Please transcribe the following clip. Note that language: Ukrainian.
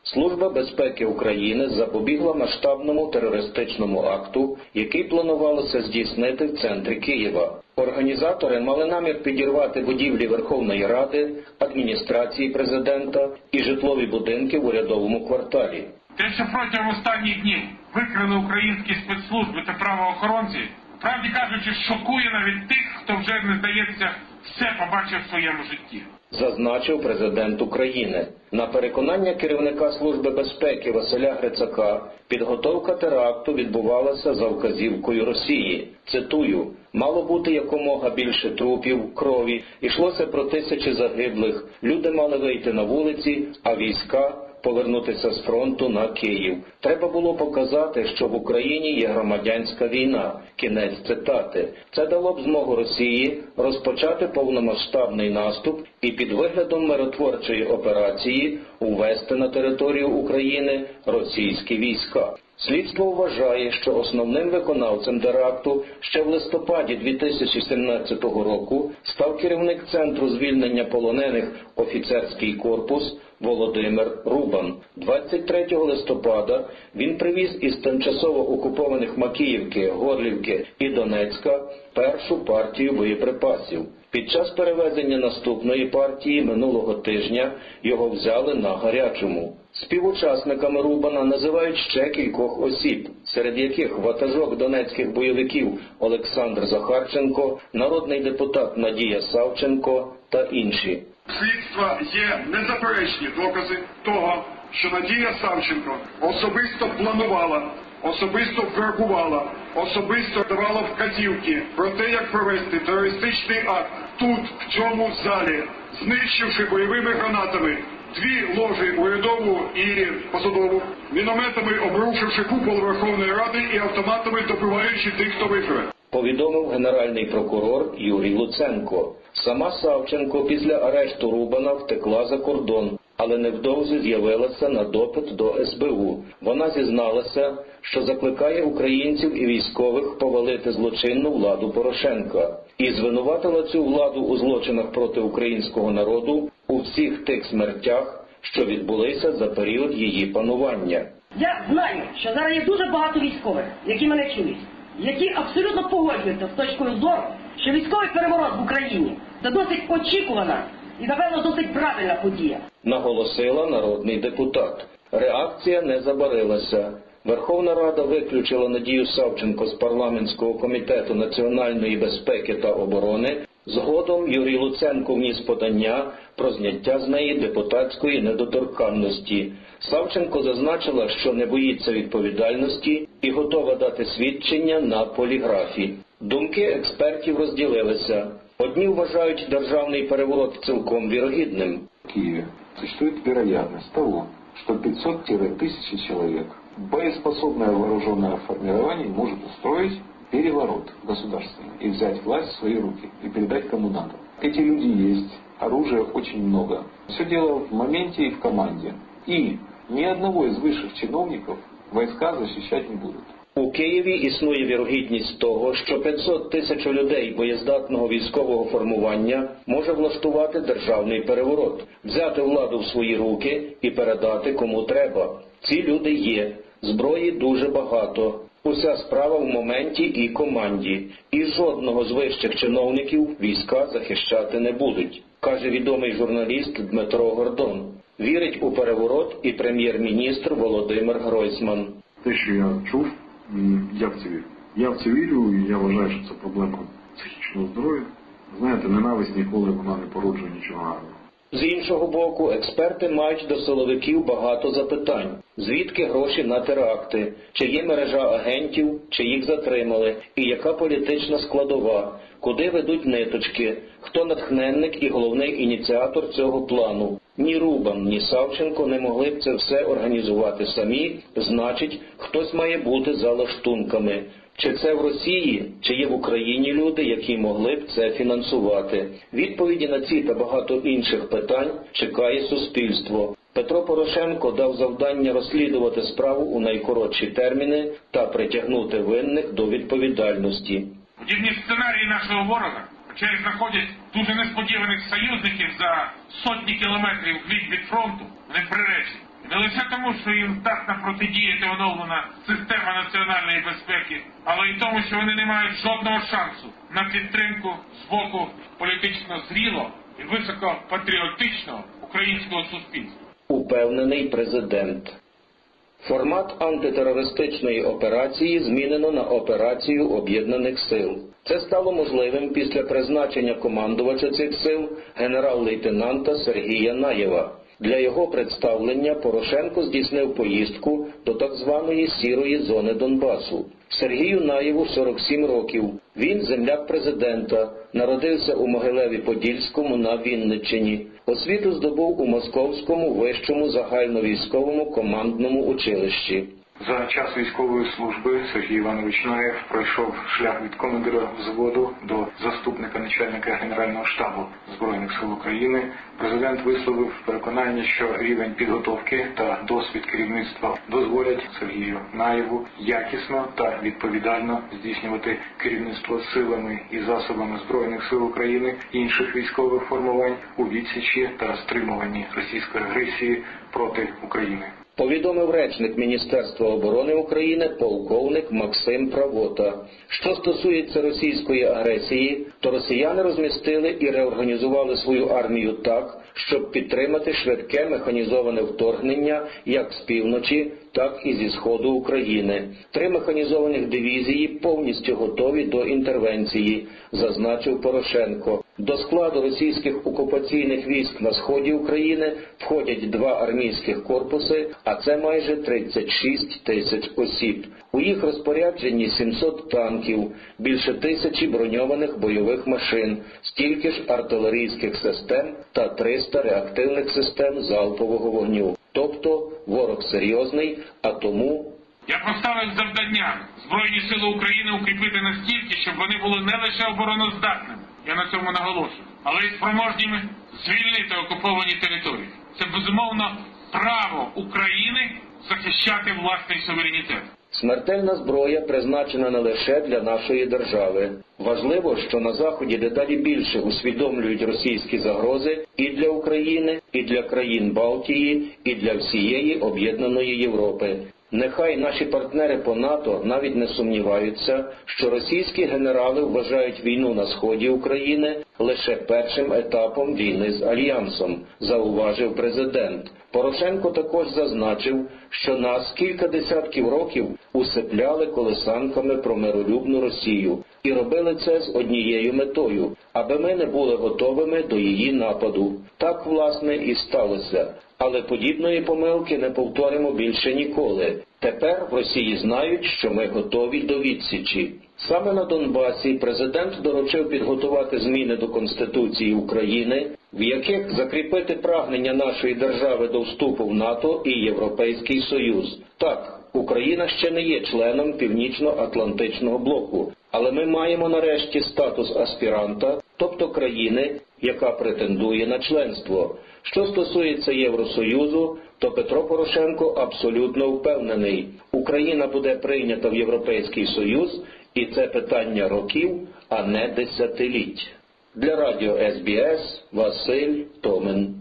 Служба безпеки України запобігла масштабному терористичному акту, який планувалося здійснити в центрі Києва. Організатори мали намір підірвати будівлі Верховної Ради, адміністрації президента і житлові будинки в урядовому кварталі. Те, що протягом останніх днів викрили українські спецслужби та правоохоронці, правді кажучи, шокує навіть тих, хто вже, не здається, все побачив в своєму житті. Зазначив президент України. На переконання керівника Служби безпеки Василя Грицака, підготовка теракту відбувалася за вказівкою Росії. Цитую: «Мало бути якомога більше трупів, крові, йшлося про тисячі загиблих, люди мали вийти на вулиці, а війська повернутися з фронту на Київ. Треба було показати, що в Україні є громадянська війна». Кінець цитати. Це дало б змогу Росії розпочати повномасштабний наступ і під виглядом миротворчої операції увести на територію України російські війська. Слідство вважає, що основним виконавцем теракту ще в листопаді 2017 року став керівник Центру звільнення полонених «Офіцерський корпус» Володимир Рубан. 23 листопада він привіз із тимчасово окупованих Макіївки, Горлівки і Донецька першу партію боєприпасів. Під час перевезення наступної партії минулого тижня його взяли на гарячому. Співучасниками Рубана називають ще кількох осіб, серед яких ватажок донецьких бойовиків Олександр Захарченко, народний депутат Надія Савченко та інші. Слідства є незаперечні докази того, що Надія Савченко особисто планувала, особисто вербувала, особисто давала вказівки про те, як провести терористичний акт тут, в цьому залі, знищивши бойовими гранатами дві ложі урядову і посадову, мінометами обрушивши купол Верховної Ради і автоматами добиваючи тих, хто виживе. Повідомив генеральний прокурор Юрій Луценко. Сама Савченко після арешту Рубана втекла за кордон, але невдовзі з'явилася на допит до СБУ. Вона зізналася, що закликає українців і військових повалити злочинну владу Порошенка і звинуватила цю владу у злочинах проти українського народу у всіх тих смертях, що відбулися за період її панування. Я знаю, що зараз є дуже багато військових, які мене чують, які абсолютно погоджуються з точкою зору, що військовий переворот в Україні – це досить очікувана і, напевно, досить правильна подія. Наголосила народний депутат. Реакція не забарилася. Верховна Рада виключила Надію Савченко з парламентського комітету національної безпеки та оборони. Згодом Юрій Луценко вніс подання про зняття з неї депутатської недоторканності. Савченко зазначила, що не боїться відповідальності і готова дати свідчення на поліграфі. Думки експертів розділилися. Одні вважають державний переворот цілком вірогідним. В Киеве существует вероятность того, что 500-1000 человек, боеспособное вооруженное формирование может устроить переворот государственный и взять власть в свои руки и передать кому надо. Эти люди есть, оружия очень много. Все дело в моменте и в команде. И ни одного из высших чиновников войска защищать не будут. У Києві існує вірогідність того, що 500 тисяч людей боєздатного військового формування може влаштувати державний переворот, взяти владу в свої руки і передати кому треба. Ці люди є, зброї дуже багато. Уся справа в моменті і команді. І жодного з вищих чиновників війська захищати не будуть, каже відомий журналіст Дмитро Гордон. Вірить у переворот і прем'єр-міністр Володимир Гройсман. Те, що я чув, я в це вірю. Я в це вірю і я вважаю, що це проблема психічного здоров'я. Знаєте, ненависть ніколи вона не породжує нічого гарного. З іншого боку, експерти мають до силовиків багато запитань. Звідки гроші на теракти? Чи є мережа агентів? Чи їх затримали? І яка політична складова? Куди ведуть ниточки? Хто натхненник і головний ініціатор цього плану? Ні Рубан, ні Савченко не могли б це все організувати самі, значить, хтось має бути за лаштунками. Чи це в Росії, чи є в Україні люди, які могли б це фінансувати? Відповіді на ці та багато інших питань чекає суспільство. Петро Порошенко дав завдання розслідувати справу у найкоротші терміни та притягнути винних до відповідальності. Подібні сценарії нашого ворога, хоча й знаходять дуже несподіваних союзників за сотні кілометрів від фронту, не приречені. Не лише тому, тому, що їм здатна протидіяти оновлена система національної безпеки, але й тому, що вони не мають жодного шансу на підтримку з боку політично зрілого і високопатріотичного українського суспільства. Упевнений президент. Формат антитерористичної операції змінено на операцію Об'єднаних сил. Це стало можливим після призначення командувача цих сил генерал-лейтенанта Сергія Наєва. Для його представлення Порошенко здійснив поїздку до так званої «сірої зони Донбасу». Сергію Наєву 47 років. Він земляк президента, народився у Могилеві-Подільському на Вінниччині. Освіту здобув у Московському вищому загальновійськовому командному училищі. За час військової служби Сергій Іванович Наєв пройшов шлях від командира взводу до заступника начальника Генерального штабу Збройних сил України. Президент висловив переконання, що рівень підготовки та досвід керівництва дозволять Сергію Наєву якісно та відповідально здійснювати керівництво силами і засобами Збройних сил України, інших військових формувань у відсічі та стримуванні російської агресії проти України. Повідомив речник Міністерства оборони України полковник Максим Правота. Що стосується російської агресії, то росіяни розмістили і реорганізували свою армію так, щоб підтримати швидке механізоване вторгнення як з півночі, так і зі сходу України. 3 механізованих дивізії повністю готові до інтервенції, зазначив Порошенко. До складу російських окупаційних військ на сході України входять 2 армійських корпуси, а це майже 36 тисяч осіб. У їх розпорядженні 700 танків, більше 1000 броньованих бойових машин, стільки ж артилерійських систем та 300 реактивних систем залпового вогню. Тобто ворог серйозний, а тому... Я поставив завдання Збройні сили України укріпити настільки, щоб вони були не лише обороноздатними, я на цьому наголошую, але й спроможніми звільнити окуповані території. Це, безумовно, право України захищати власний суверенітет. Смертельна зброя призначена не лише для нашої держави. Важливо, що на Заході дедалі більше усвідомлюють російські загрози і для України, і для країн Балтії, і для всієї об'єднаної Європи. Нехай наші партнери по НАТО навіть не сумніваються, що російські генерали вважають війну на сході України лише першим етапом війни з Альянсом, зауважив президент. Порошенко також зазначив, що нас кілька десятків років усипляли колесанками про миролюбну Росію і робили це з однією метою, аби ми не були готовими до її нападу. Так, власне, і сталося. Але подібної помилки не повторимо більше ніколи. Тепер в Росії знають, що ми готові до відсічі. Саме на Донбасі президент доручив підготувати зміни до Конституції України, в яких закріпити прагнення нашої держави до вступу в НАТО і Європейський Союз. Так, Україна ще не є членом Північно-Атлантичного блоку, але ми маємо нарешті статус аспіранта, тобто країни, яка претендує на членство. Що стосується Євросоюзу, то Петро Порошенко абсолютно впевнений, Україна буде прийнята в Європейський Союз, і це питання років, а не десятиліть. Для радіо СБС Василь Томин.